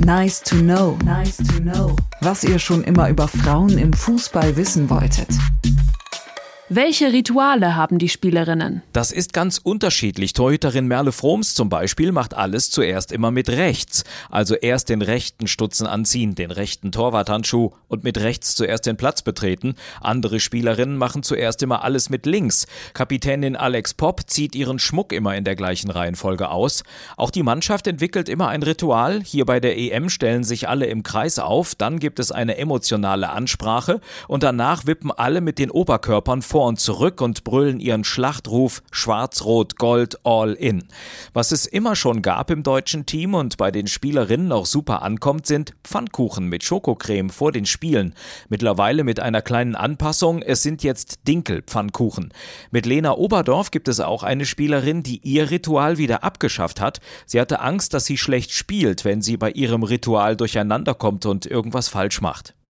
Nice to know. Nice to know. Was ihr schon immer über Frauen im Fußball wissen wolltet. Welche Rituale haben die Spielerinnen? Das ist ganz unterschiedlich. Torhüterin Merle Froms zum Beispiel macht alles zuerst immer mit rechts. Also erst den rechten Stutzen anziehen, den rechten Torwarthandschuh und mit rechts zuerst den Platz betreten. Andere Spielerinnen machen zuerst immer alles mit links. Kapitänin Alex Popp zieht ihren Schmuck immer in der gleichen Reihenfolge aus. Auch die Mannschaft entwickelt immer ein Ritual. Hier bei der EM stellen sich alle im Kreis auf. Dann gibt es eine emotionale Ansprache und danach wippen alle mit den Oberkörpern vor und zurück und brüllen ihren Schlachtruf Schwarz-Rot-Gold all in. Was es immer schon gab im deutschen Team und bei den Spielerinnen auch super ankommt, sind Pfannkuchen mit Schokocreme vor den Spielen. Mittlerweile mit einer kleinen Anpassung, es sind jetzt Dinkel-Pfannkuchen. Mit Lena Oberdorf gibt es auch eine Spielerin, die ihr Ritual wieder abgeschafft hat. Sie hatte Angst, dass sie schlecht spielt, wenn sie bei ihrem Ritual durcheinander kommt und irgendwas falsch macht.